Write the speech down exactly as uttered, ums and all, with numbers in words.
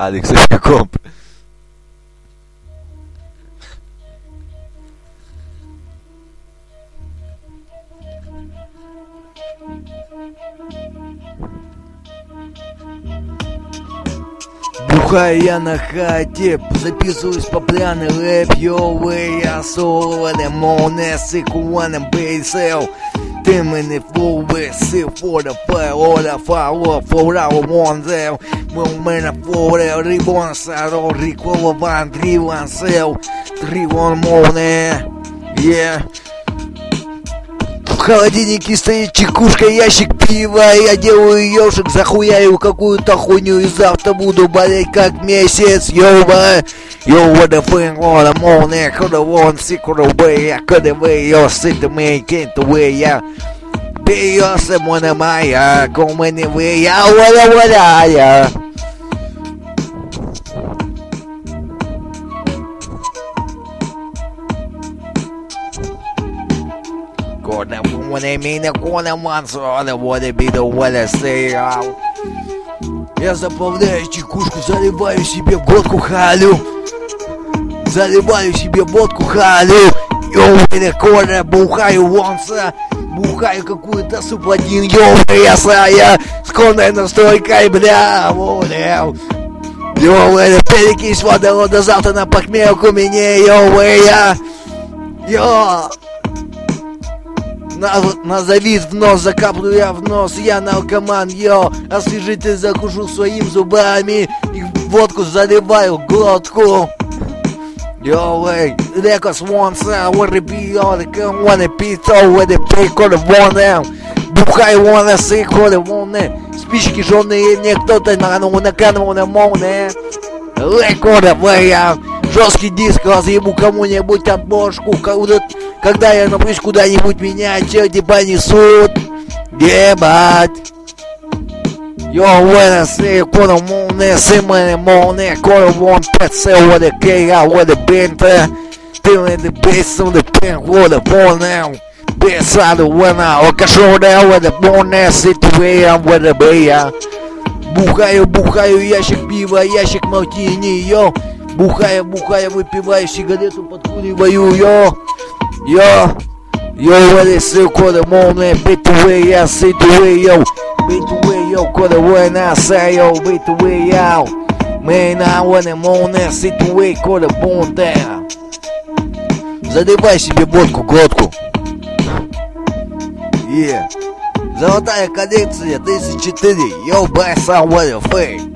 Алекс точка ком. Бухаю я на хате, записываюсь по пляну рэп, йоуэй, я соло, лимоне, сикуаном бейсел. Ты мене флоуэ, си фора, фаора, фаора, фора, вонзел. Мы у меня фора, рибон, саро, рикола, ван, дриван, сел. Дриван, моне, yeah. В холодильнике стоит чекушка, ящик пива. Я делаю ёшик, захуяю какую-то хуйню. И завтра буду болеть как месяц. Ёба, yo, what the fuck, what the morning. Coulda won, sick of the way. I coulda way, yo, sit the man, can't the way, yeah. Be yourself, one of my, yeah. Come anyway, yeah, what the, what the, yeah. Gonna wanna mean gonna monster, I wanna be the one I say. Я заправляю чекушку, заливаю себе водку халю. Заливаю себе водку халю. Йоу, перекоря, бухаю вонса. Бухаю какую-то суп-один, йоу, я с конной настройкой, бля, воля. Йоу, это перекись водорода, завтра на похмелку меня, йоу, я. Йоу. Назови в нос, закаплю я в нос, я наркоман, йо. Освежитель закушу своим зубами и водку заливаю в глотку. Йо, эй, рекос вонса, what it be, all the gun, what it be, so what it be, коли воне. Бухай воне, си, коли воне. Спички жженые, мне кто-то на ну на канал на моне. Рекорда, вэя. Жесткий диск, разъебу кому-нибудь отбошку. Когда я напрячь куда-нибудь, меня черти понесут. Ебать. Yo, when I say, коли моне, си мене моне. Коли вон пеце, воде кея, воде бенте. Ти мене бейсом, де пен, воде воне. Бейсаду, вона, окашоде, воде моне. Ситуея, воде бея. Бухаю, бухаю, ящик пива, ящик мартини, йо. Бухая, бухая, выпиваю сигарету, подкуриваю, йо. Йо. Йо, what is it, коли моне, битуэ, я ситуэ, йо. Битуэ, йо, коли вона, say, йо, битуэ, йо. Мэйна, вона, моне, ситуэ, коли бонте. Заливай себе водку, глотку. Yeah. Золотая коллекция тридцать четыре, йо, бай, сам, what the fuck.